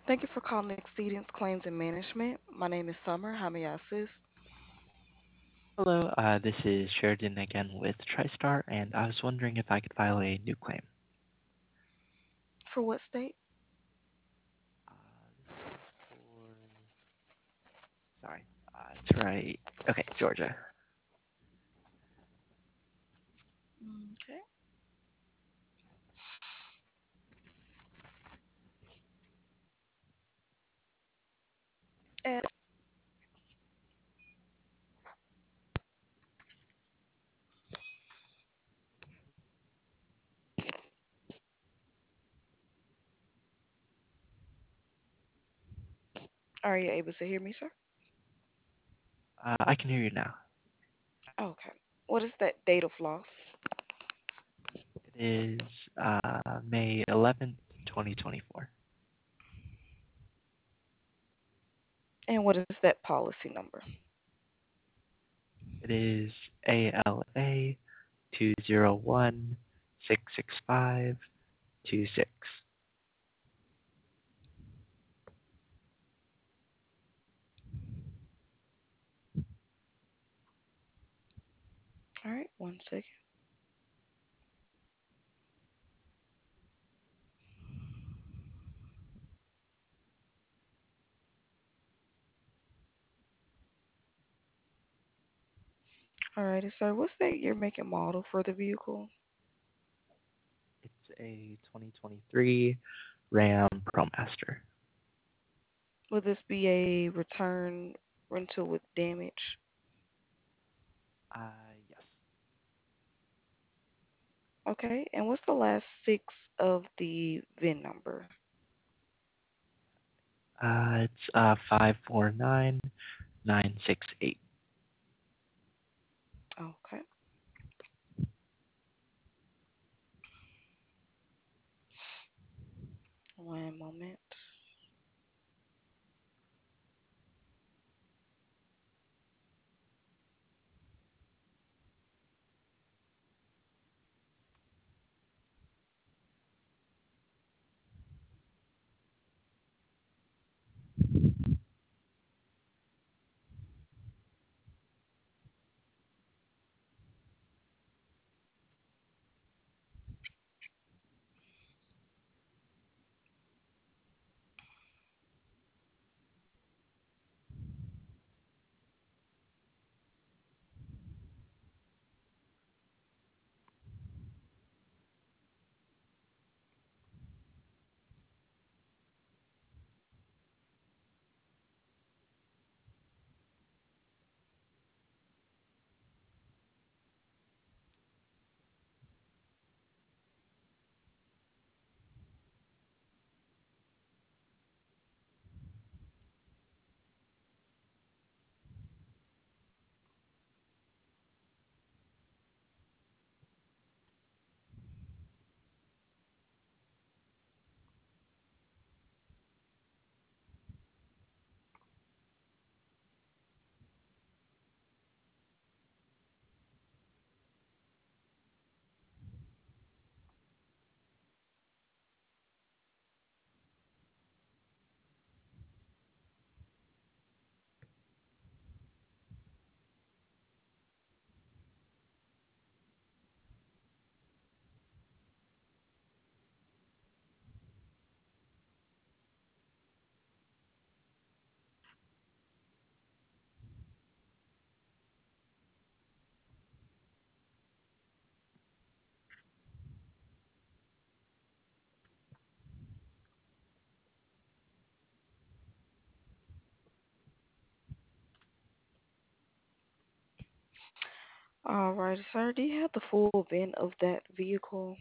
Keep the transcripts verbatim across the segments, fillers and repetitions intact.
Thank you for calling Exceedance Claims and Management. My name is Summer. How may I assist? Hello, uh, this is Sheridan again with TriStar, and I was wondering if I could file a new claim. For what state? Uh, this is for, sorry, uh, it's right. Okay, Georgia. Okay. And are you able to hear me, sir? Uh, I can hear you now. Okay. What is that date of loss? It is uh, May eleventh, twenty twenty-four. And what is that policy number? It is A L A two zero one six six five two six. All right, one second. All righty, sir. What's that year, make, and model for the vehicle? It's a twenty twenty-three Ram ProMaster. Will this be a return rental with damage? Uh, yes. Okay. And what's the last six of the V I N number? Uh, it's uh, five four nine nine six eight. Okay. One moment. All right, sir. Do you have the full V I N of that vehicle?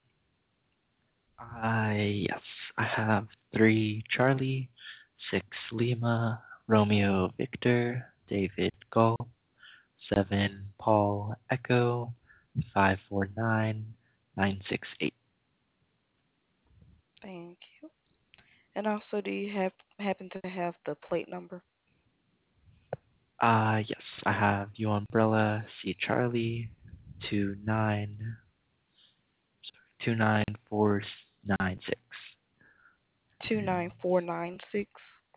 Uh, yes, I have three Charlie, six Lima, Romeo Victor, David Golf, seven Paul Echo, five four nine nine six eight. Thank you. And also, do you have happen to have the plate number? Uh, yes, I have U Umbrella C Charlie two nine two nine four nine six. two nine four nine six.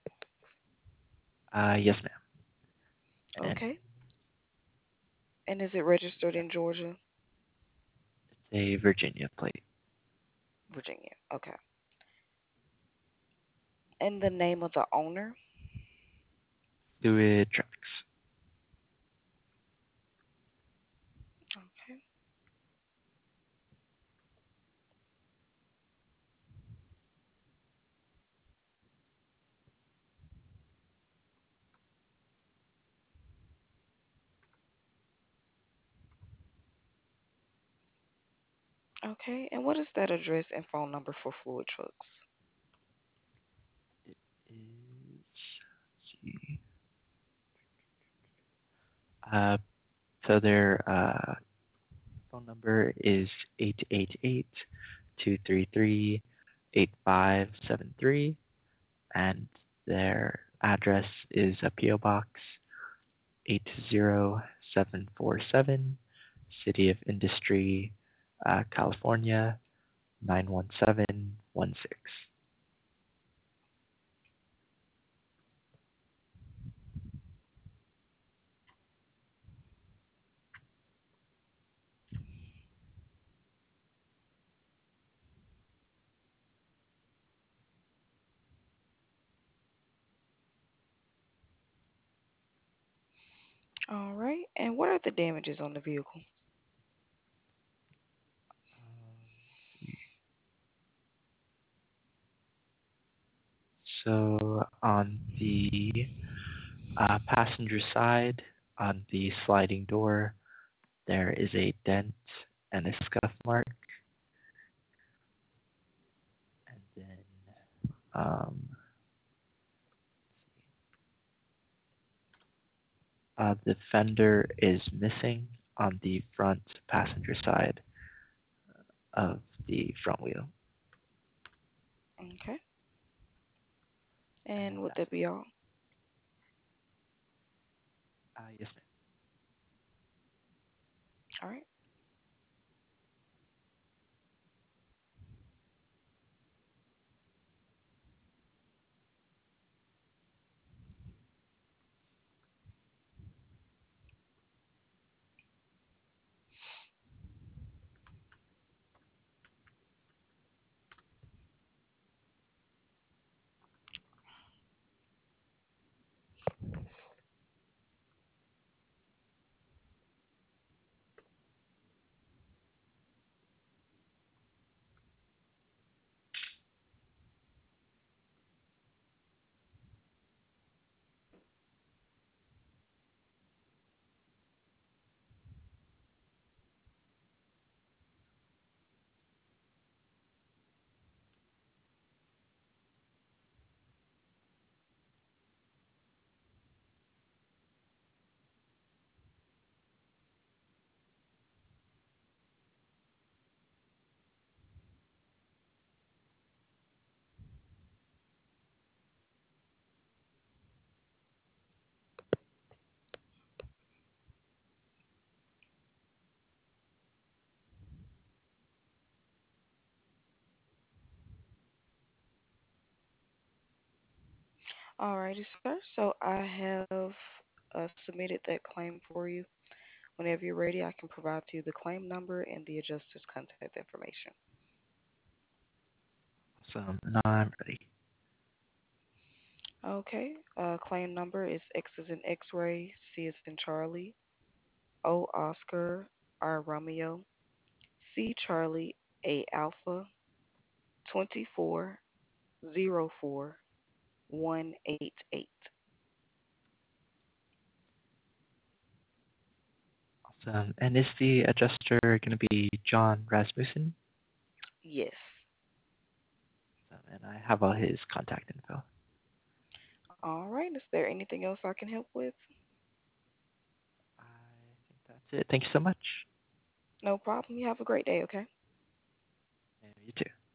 Uh, yes, ma'am. And Okay. And is it registered in Georgia, it's a Virginia plate. Virginia? Okay. And the name of the owner? Fluid Trucks. Okay. Okay. And what is that address and phone number for Fluid Trucks? It is. Let's see. Uh, so their uh, phone number is eight eight eight, two three three, eight five seven three, and their address is a P O Box eight zero seven four seven, City of Industry, uh, California nine one seven one six. All right. And what are the damages on the vehicle? Um, so on the uh, passenger side, on the sliding door, there is a dent and a scuff mark, and then um, uh, the fender is missing on the front passenger side of the front wheel. Okay. And And would that's that be all? uh, yes, ma'am. All right. All righty, sir. So I have uh, submitted that claim for you. Whenever you're ready, I can provide to you the claim number and the adjuster's contact information. So now I'm ready. Okay. Uh, claim number is X as in X-ray, C as in Charlie, O Oscar, R Romeo, C Charlie, A Alpha, twenty four zero four one eight eight. Awesome. And is the adjuster going to be John Rasmussen? Yes. Um, and I have all his contact info. All right. Is there anything else I can help with? I think that's it. Thank you so much. No problem. You have a great day, okay? And you too.